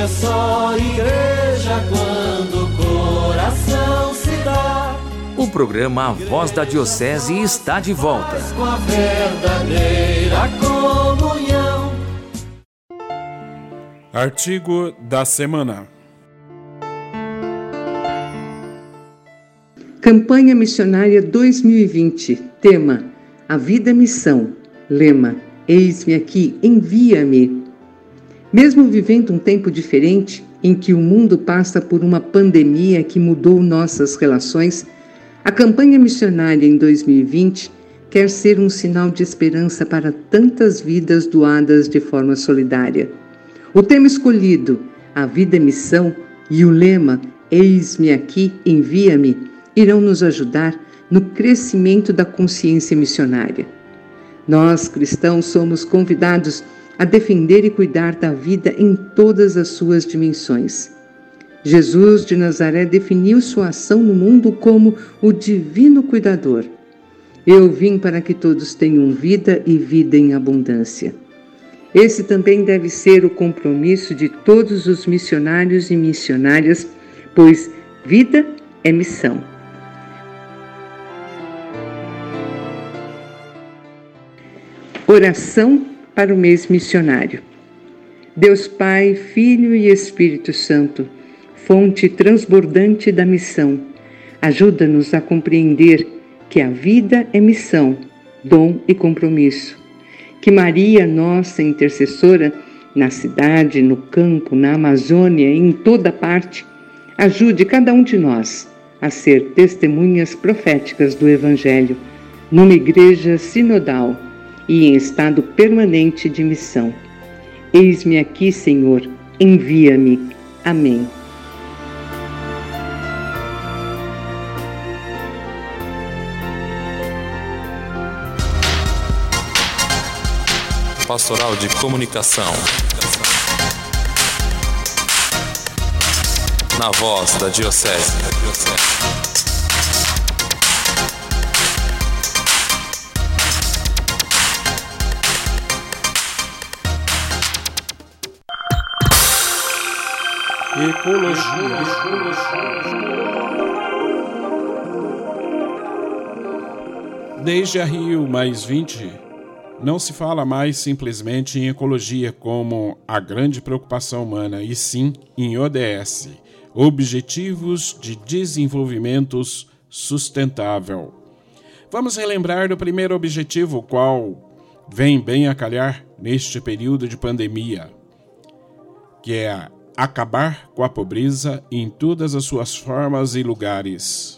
só igreja quando o coração se dá. O programa A Voz da Diocese está de volta. Com a verdadeira comunhão. Artigo da semana. Campanha Missionária 2020. Tema: A Vida é Missão. Lema: Eis-me aqui, envia-me. Mesmo vivendo um tempo diferente, em que o mundo passa por uma pandemia que mudou nossas relações, a campanha missionária em 2020 quer ser um sinal de esperança para tantas vidas doadas de forma solidária. O tema escolhido, A Vida é Missão, e o lema, Eis-me aqui, envia-me, irão nos ajudar no crescimento da consciência missionária. Nós, cristãos, somos convidados a defender e cuidar da vida em todas as suas dimensões. Jesus de Nazaré definiu sua ação no mundo como o divino cuidador. Eu vim para que todos tenham vida e vida em abundância. Esse também deve ser o compromisso de todos os missionários e missionárias, pois vida é missão. Oração para o mês missionário. Deus Pai, Filho e Espírito Santo, fonte transbordante da missão, ajuda-nos a compreender que a vida é missão, dom e compromisso. Que Maria, nossa intercessora, na cidade, no campo, na Amazônia, em toda parte, ajude cada um de nós a ser testemunhas proféticas do Evangelho, numa igreja sinodal e em estado permanente de missão. Eis-me aqui, Senhor, envia-me. Amém. Pastoral de Comunicação. Na Voz da Diocese. Ecologia. Desde a Rio+20, não se fala mais simplesmente em ecologia como a grande preocupação humana, e sim em ODS, Objetivos de Desenvolvimento Sustentável. Vamos relembrar do primeiro objetivo, o qual vem bem a calhar neste período de pandemia, que é acabar com a pobreza em todas as suas formas e lugares.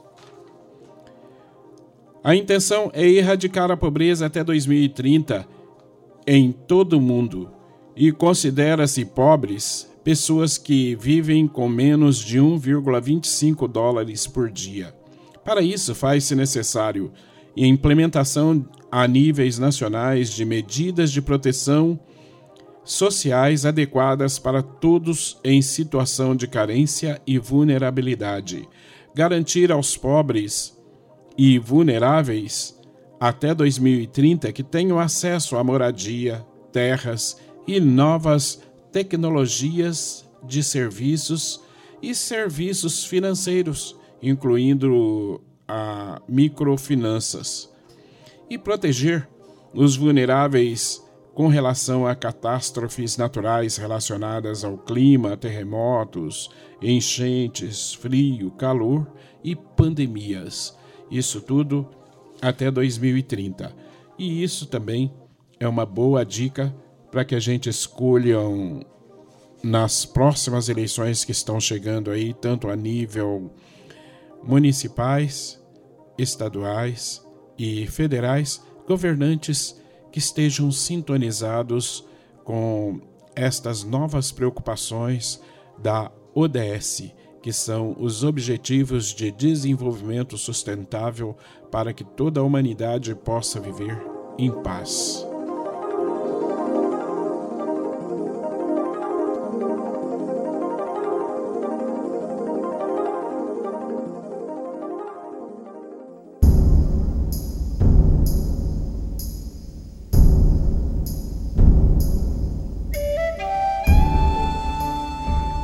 A intenção é erradicar a pobreza até 2030 em todo o mundo, e considera-se pobres pessoas que vivem com menos de $1,25 por dia. Para isso, faz-se necessário a implementação a níveis nacionais de medidas de proteção sociais adequadas para todos em situação de carência e vulnerabilidade, garantir aos pobres e vulneráveis até 2030 que tenham acesso à moradia, terras e novas tecnologias de serviços e serviços financeiros, incluindo a microfinanças, e proteger os vulneráveis com relação a catástrofes naturais relacionadas ao clima, terremotos, enchentes, frio, calor e pandemias. Isso tudo até 2030. E isso também é uma boa dica para que a gente escolha nas próximas eleições que estão chegando aí, tanto a nível municipais, estaduais e federais, governantes que estejam sintonizados com estas novas preocupações da ODS, que são os Objetivos de Desenvolvimento Sustentável para que toda a humanidade possa viver em paz.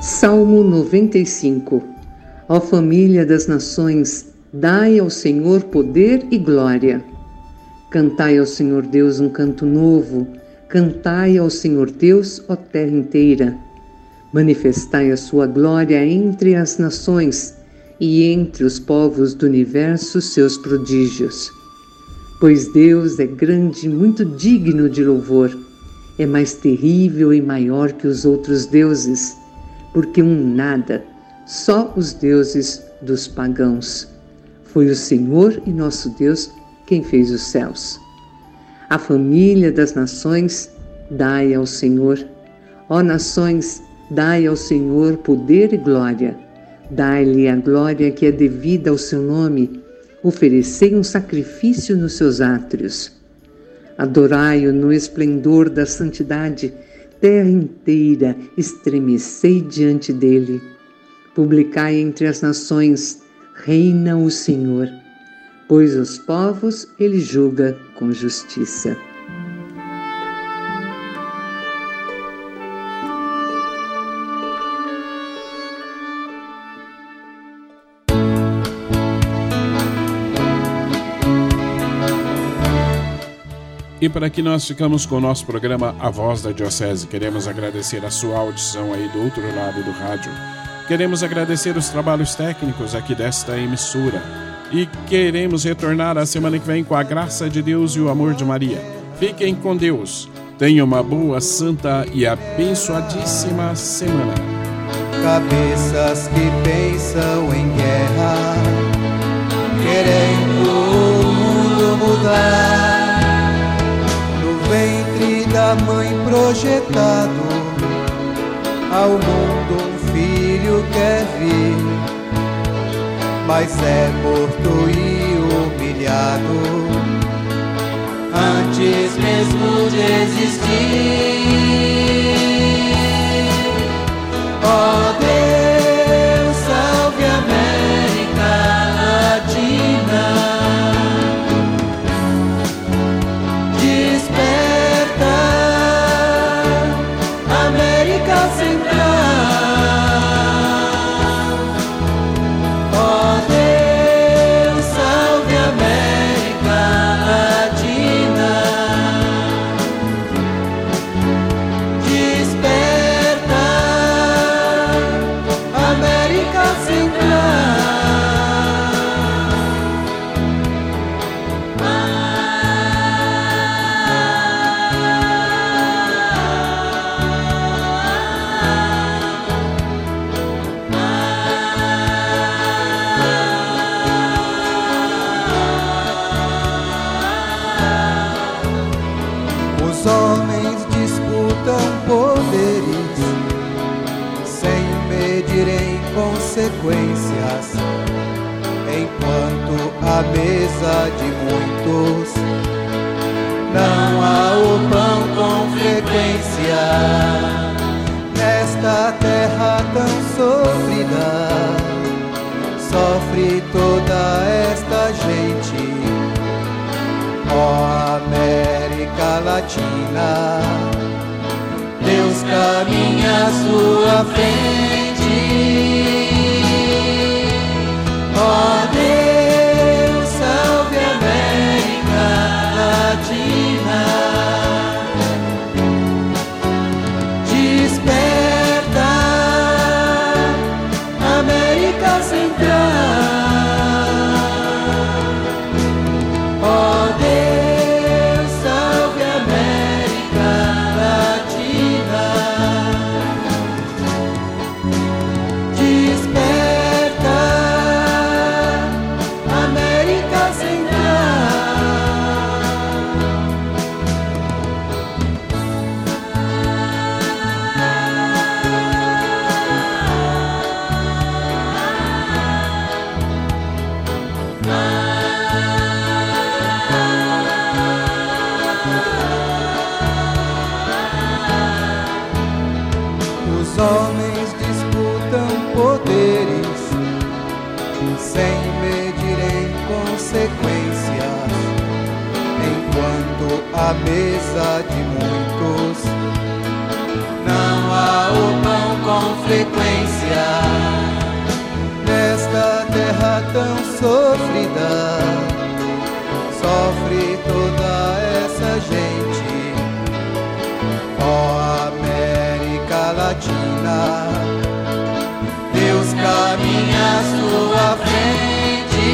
Salmo 95. Ó família das nações, dai ao Senhor poder e glória. Cantai ao Senhor Deus um canto novo, cantai ao Senhor Deus, ó terra inteira. Manifestai a sua glória entre as nações e entre os povos do universo seus prodígios. Pois Deus é grande e muito digno de louvor, é mais terrível e maior que os outros deuses, porque nada, só os deuses dos pagãos. Foi o Senhor e nosso Deus quem fez os céus. A família das nações, dai ao Senhor. Ó nações, dai ao Senhor poder e glória. Dai-lhe a glória que é devida ao seu nome. Oferecei um sacrifício nos seus átrios. Adorai-o no esplendor da santidade. Terra inteira, estremecei diante dele. Publicai entre as nações, reina o Senhor, pois os povos ele julga com justiça. E por aqui nós ficamos com o nosso programa A Voz da Diocese. Queremos agradecer a sua audição aí do outro lado do rádio. Queremos agradecer os trabalhos técnicos aqui desta emissora. E queremos retornar a semana que vem com a graça de Deus e o amor de Maria. Fiquem com Deus. Tenham uma boa, santa e abençoadíssima semana. Cabeças que pensam em guerra, querendo o mundo mudar. Ventre da mãe projetado, ao mundo um filho quer vir, mas é morto e humilhado antes mesmo de existir. Ó Deus, salve a América Latina. Enquanto à mesa de muitos não há o pão com frequência, nesta terra tão sofrida, sofre toda esta gente. Ó América Latina, Deus caminha à sua frente. Ó Deus, salve a América Latina. Desperta, América Central. Ó Deus, salve a América Latina. Desperta, América Central. Os homens disputam poderes sem medirem consequências, enquanto à mesa de muitos não há o pão com frequência. Nesta terra tão sofrida, sofre toda essa gente. Ó América Latina, Deus caminha à sua frente.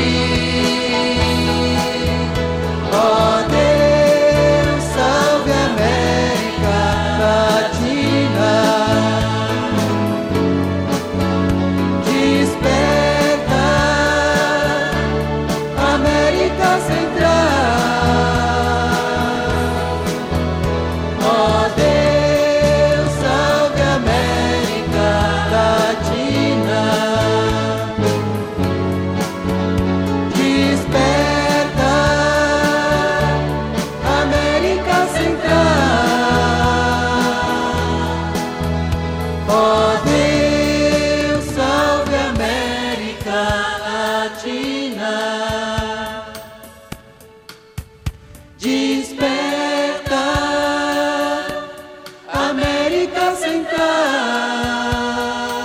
Ó Deus, salve a América Latina. Desperta, América Central. Ó Deus, salve a América Latina. Desperta, América Central. Ó Deus, salve a América Latina. Desperta, América Central.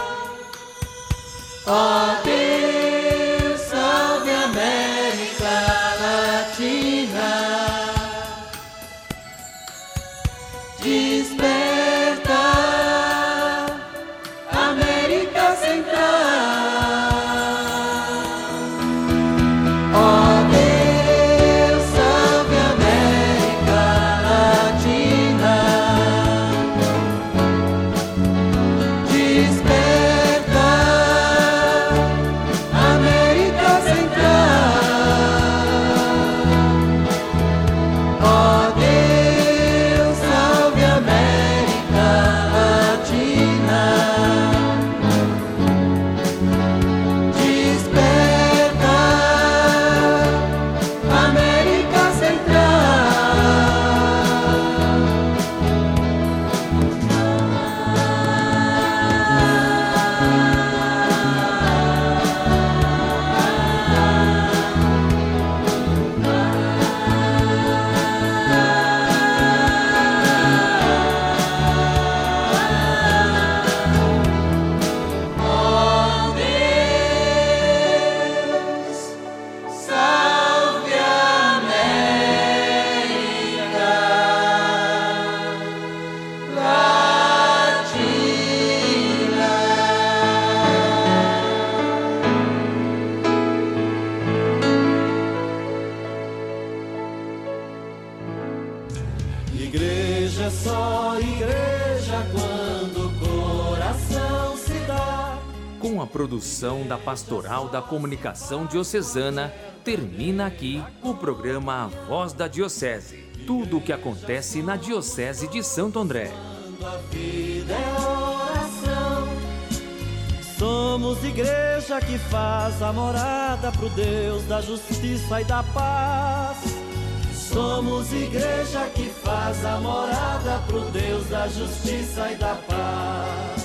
Ó Deus, salve a América Latina. Desperta, América Central. Ó Deus, salve a América Latina. Desperta, América Central. Ó Deus, salve a América Latina. Desperta, América Ó Deus, salve a América Latina. Igreja é só igreja quando o coração se dá. Com a produção da Pastoral da Comunicação Diocesana, termina aqui o programa A Voz da Diocese. Tudo o que acontece na Diocese de Santo André. Quando a vida é oração, somos igreja que faz a morada pro Deus da justiça e da paz. Somos igreja que faz a morada pro Deus da justiça e da paz.